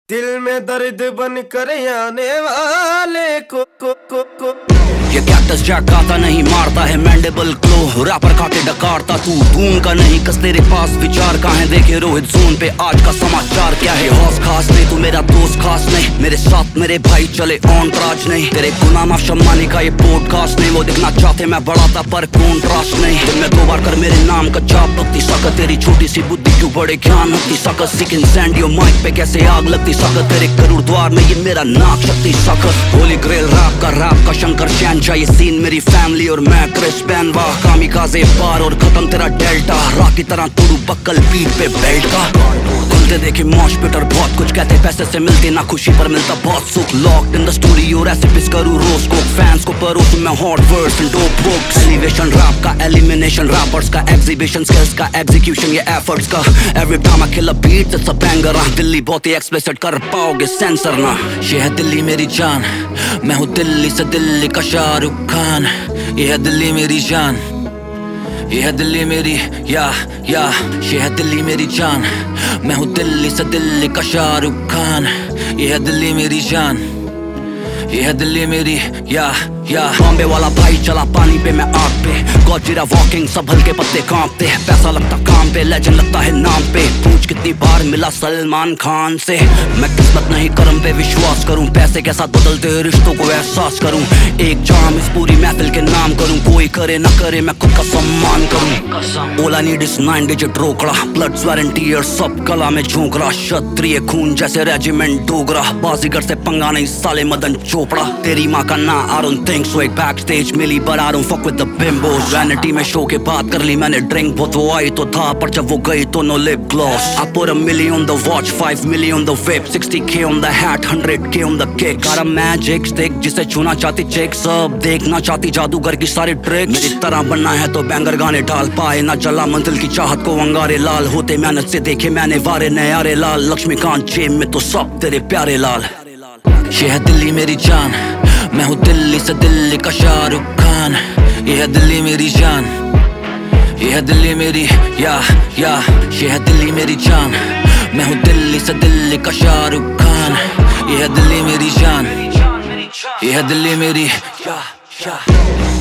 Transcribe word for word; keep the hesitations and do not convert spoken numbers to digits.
दिल में दर्द बन कर आने वाले को को को को ये कैक्टस जैक गाता नहीं, मारता है मैंडेबल क्लो। रैपर खाके डकारता तू धूम का नहीं, कस तेरे पास विचार कहाँ है। देखे रोहित जोन पे आज का समाचार क्या है। हौस खास नहीं तू मेरा दोस्त खास नहीं, मेरे साथ मेरे भाई चले ऑन ट्राज नहीं। तेरे गुनाम शम्मानी का ये पॉडकास्ट नहीं, वो दिखना चाहते मैं बड़ा था पर कॉन्ट्रास्ट नहीं। दिन में दो बार कर मेरे नाम का जाप भक्ति सकत, तेरी छोटी सी बुद्धि क्यों बड़े ज्ञान होती सकत। सिकिन सैंडियो माइक पे कैसे आग लगती सकत, तेरे करोड़ द्वार में ये मेरा नाक शक्ति सकत। होली ग्रेल रैप का रैप का शंकर शहनशाह, ये सीन मेरी फैमिली और मैं क्रिस बेनवा। कामिकाज़े पार और खत्म तेरा डेल्टा, रॉक की तरह तोड़ू बक्कल पीठ पे बेल्ट का। खुलते देखे मॉश पिटर बहुत कुछ कहते, पैसे से मिलते ना खुशी पर मिलता बहुत सुख। Locked in the studio recipes करूँ रोज को, फैंस को परोसूं मैं hot words and dope books. Elevation rap का एलिमिनेशन, रैपर्स का एग्जीबिशन, स्किल्स का एग्जीक्यूशन, ये एफर्ट्स का। Every time I kill a beat it's a banger. Delhi बहुत ही एक्सप्लिसिट कर पाओगे सेंसर ना। ये है दिल्ली मेरी जान, मैं हूँ दिल्ली से दिल्ली का शाहरुख खान। ये है दिल्ली मेरी जान, ये है दिल्ली मेरी या या ये है दिल्ली मेरी जान, मैं हूँ दिल्ली से दिल्ली का शाहरुख खान। ये है दिल्ली मेरी जान, ये है दिल्ली मेरी या या बॉम्बे वाला भाई चला पानी पे मैं आग पे। गॉडजिला वॉकिंग सब हल्के पत्ते कांपते, पैसा लगता काम पे लेजेंड लगता है नाम पे। पूछ कितनी बार मिला सलमान खान से, मैं किस्मत नहीं कर्म पे विश्वास करूं। पैसे के साथ बदलते रिश्तों को एहसास करूं। एक जाम इस पूरी महफिल के नाम करूं, कोई करे ना करे मैं खुद का सम्मान करूं। All I need is nine digit रोकड़ा, ब्लड स्वेट एंड टीयर्स सब गला में झोंक रहा। क्षत्रिय खून जैसे रेजिमेंट डोगरा, बाजीगर से पंगा नहीं साले मदन चोपड़ा। तेरी माँ का ना I don't think so, एक बैक स्टेज मिली but I don't fuck with the bimbos। Vanity में शो के बाद कर ली मैंने ड्रिंक, बहुत वो आई तो था पर जब वो गई तो no lip gloss. I put a million on the watch, five million on the whip, sixty k on the hat, one hundred k on the kick। got a magic stick जिसे छूना चाहती चेक, सब देखना चाहती जादूगर की सारी tricks. मेरी तरह बनना है तो बैंगर गाने ढाल पाए ना, चला मंजिल की चाहत को अंगारे लाल। होते मेहनत से देखे मैंने वारे नयारे लाल, लक्ष्मीकांत जेब में तो सब तेरे प्यारे लाल। ये है दिल्ली मेरी जान, मैं हूँ दिल्ली से दिल्ली का शाहरुख खान। ये है दिल्ली मेरी जान, ये है दिल्ली मेरी या या ये है दिल्ली मेरी जान, मैं हूँ दिल्ली से दिल्ली का शाहरुख खान। ये है दिल्ली मेरी जान, ये है दिल्ली मेरी या या